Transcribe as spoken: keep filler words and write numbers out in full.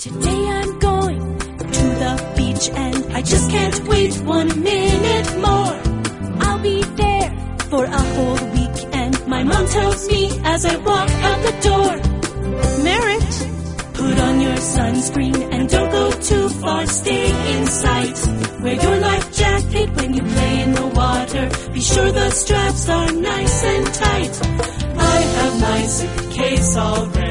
Today I'm going to the beach and I just can't wait one minute more. I'll be there for a whole week and my mom tells me as I walk out the door, Merritt, put on your sunscreen and don't go too far, stay in sight. Wear your life jacket when you play in the water, be sure the straps are nice and tight. I have my suitcase all ready.